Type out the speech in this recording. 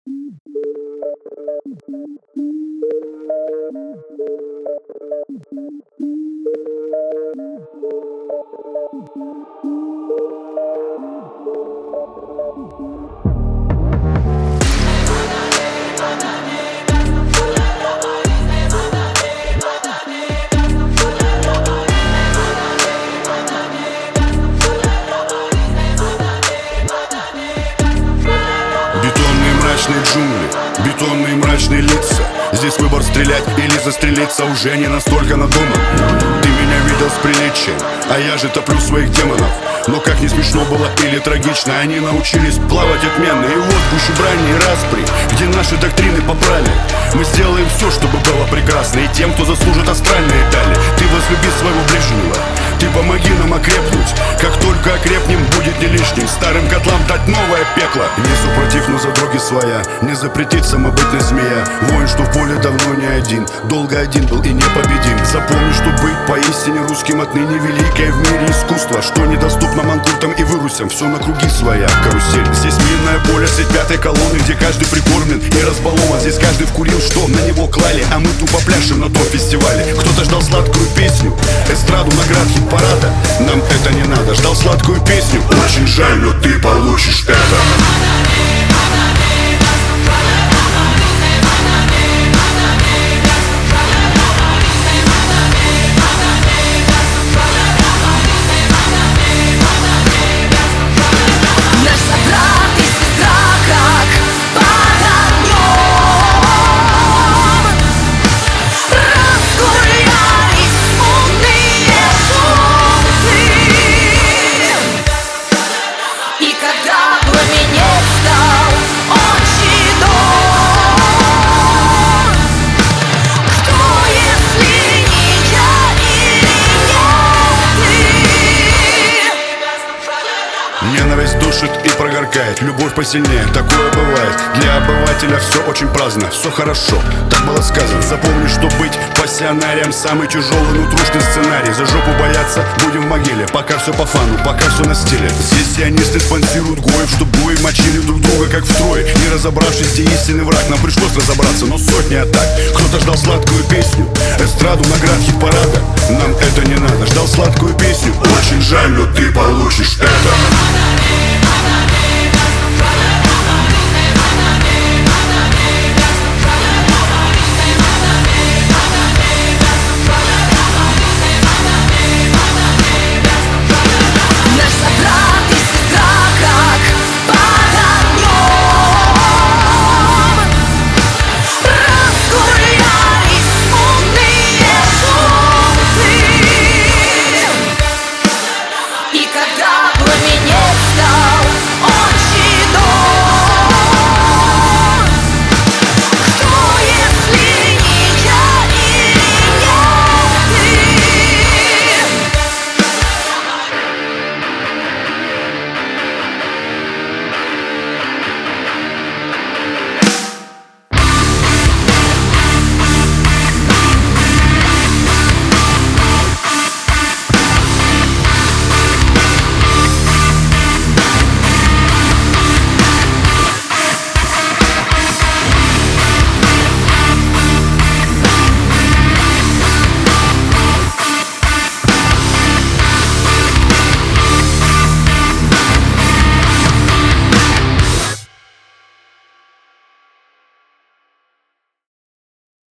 Бетонные мрачные джунгли, бетонные мрачные лица. Здесь выбор стрелять или застрелиться уже не настолько надуман. Ты меня видел с приличием, а я же топлю своих демонов. Но как не смешно было или трагично, они научились плавать отменно. И вот гуще брани и распри, где наши доктрины попрали, мы сделаем все, чтобы было прекрасно. И тем, кто заслужит астральные дали. Ты возлюби своего ближнего, ты помоги нам окрепнуть. Как только окрепнем, будет не лишним старым котлам дать новое пекло. Не супротив, но за дороги своя, не запретит самобытная змея. Воин, что в поле давно не один, долго один был и непобедим. Запомни, что быть поистине русским отныне великое в мире искусство, что недоступно манкуртам и вырусям. Все на круги своя, карусель. Здесь минное поле, средь пятой колонны, где каждый прикормлен и разбалован. Здесь каждый вкурил, что на него клали, а мы тупо пляшем на том фестивале. Кто-то ждал сладкую песню, эстраду, наград, хит-парада. Нам это не надо, ждал сладкую песню. Очень жаль, но ты получишь это. Ненависть душит и прогоркает, любовь посильнее, такое бывает. Для обывателя все очень праздно, все хорошо, так было сказано. Запомни, что быть пассионарием самый тяжелый, но трушный сценарий. За жопу бояться будем в могиле, пока все по фану, пока все на стиле. Здесь сионисты спонсируют гоев, чтоб гои мочили друг друга как втрое. Не разобравшись, где истинный враг, нам пришлось разобраться, но сотни атак. Кто-то ждал сладкую песню, эстраду, наград, хит-парада. Нам это не надо, ждал сладкую песню. Очень жаль, но ты получишь это.